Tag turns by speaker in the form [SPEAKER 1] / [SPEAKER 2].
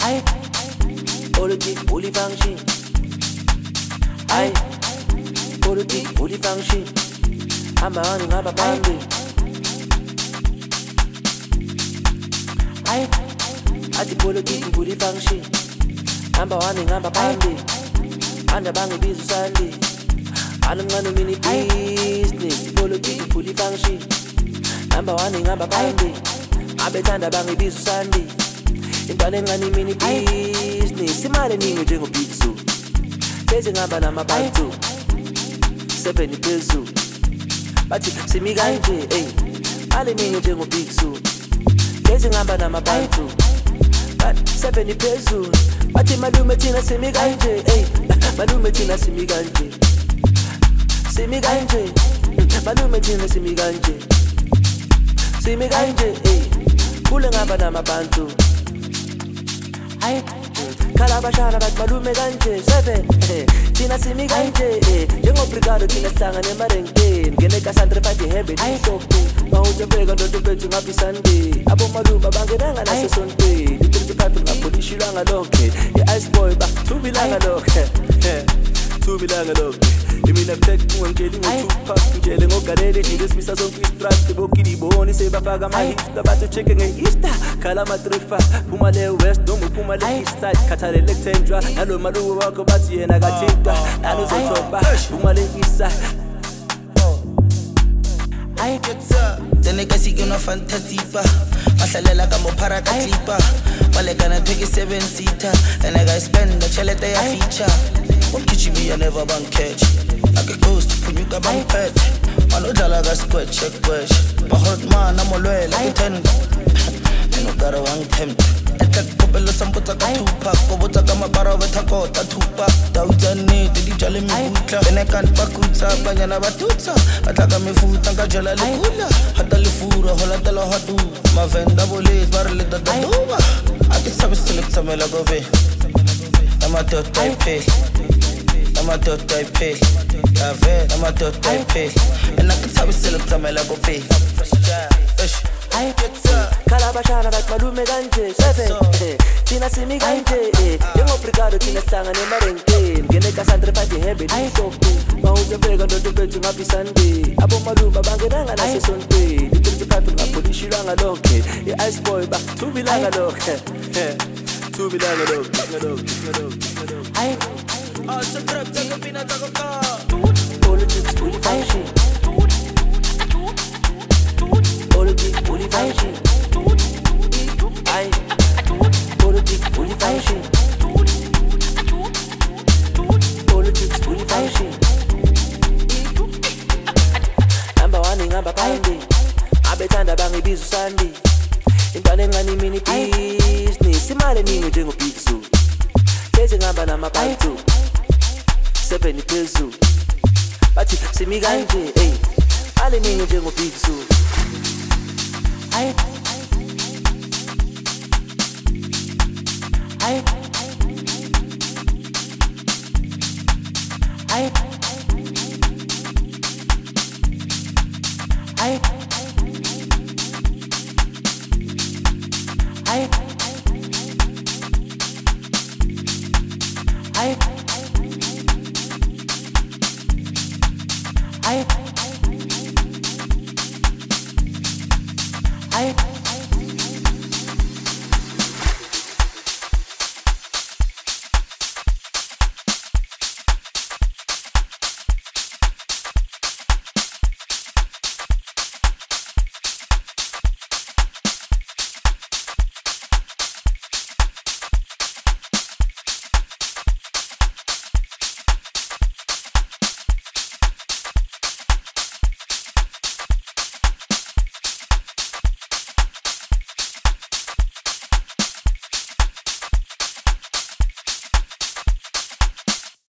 [SPEAKER 1] Politik fully function. Politik fully function. Amahani ngaba phambi. Athi politik fully function. Number one ngaba phambi. Anda bangibiza usandi. Alungano mini business. Politik fully function. Number one ngaba phambi. Abethanda bangibiza usandi. Intwana encane mini business. Imali eningi njengo Big Zoo. Seze ngaba namabantu 7 phezulu. Bathi simi kanje imali eningi njengo Big Zoo. Seze ngaba namabantu 7 phezulu. Bathi malume thina simi kanje malume thina simi kanje. Simi kanje malume thina simi kanje. Simi kanje kule ngaba namabantu. Kala bashara bat malume kanje 7 thina simi kanje njengo brigado thina sihlangane emarenkeni ngene Cassandra Party hebe isokho mawuzobheka ndoto bethu ngabisande abo malume bangenanga nasesontweni 35 ngapholishilanga lonke ice boy ba thubilanga lonke thubilanga lonke imina tek ungangeli ngo2 ngitshele ngogalele nje simisa zonke istrap bokini boni sebafaka ama hits bathi check ngeEaster khala ma 35 phuma le west noma phuma le east side khathalele kuthenjwa nalo malume wakho bathi yena kathintwa nalo uzothoba phuma le east side.
[SPEAKER 2] I get up then I see you no fantasy pa mahlalela ka mo paraka clipper balekana 27 seater and I got spend the chelete ya feature umkichibi I never bank catch like a ghost punyuka bank pet manodala ga squash squash bahot man amolwela ke 10 no gara wang tempt kopelo sampotsa ka thupa go botsa ka mapara ba thakota thupa dautsane di jale mebutla ene kan pakutsa banyana ba tutsa batla ka mefuta ka jala le kula hata le fura hola tela hatu mavenda bolis bar le daduba ati sabe select samela go ve amato type amato type ave amato type ena ka sabe select samela go ve
[SPEAKER 1] Kala bashara bat malume kanje 7 thina simi kanje njengo brigado thina sihlangane emarenkeni ngene Cassandra Party hebe isokho mawuzobheka ndoto bethu ngabisande abo malume bangenanga nasesontweni 35 ngapholishilanga lonke ice boy ba thubilanga lonke thubilanga lonke
[SPEAKER 2] so trap taka pina taka ka
[SPEAKER 1] politics fully function. Politics fully function. Politics fully function. Politics fully function. Number one ngaba phambi. Abethanda bangibiza usandi. Intwana encane mini business. Imali eningi njengo Big Zoo. Seze ngaba namabantu 7 phezulu. Bathi simi kanje imali eningi njengo Big Zoo. I I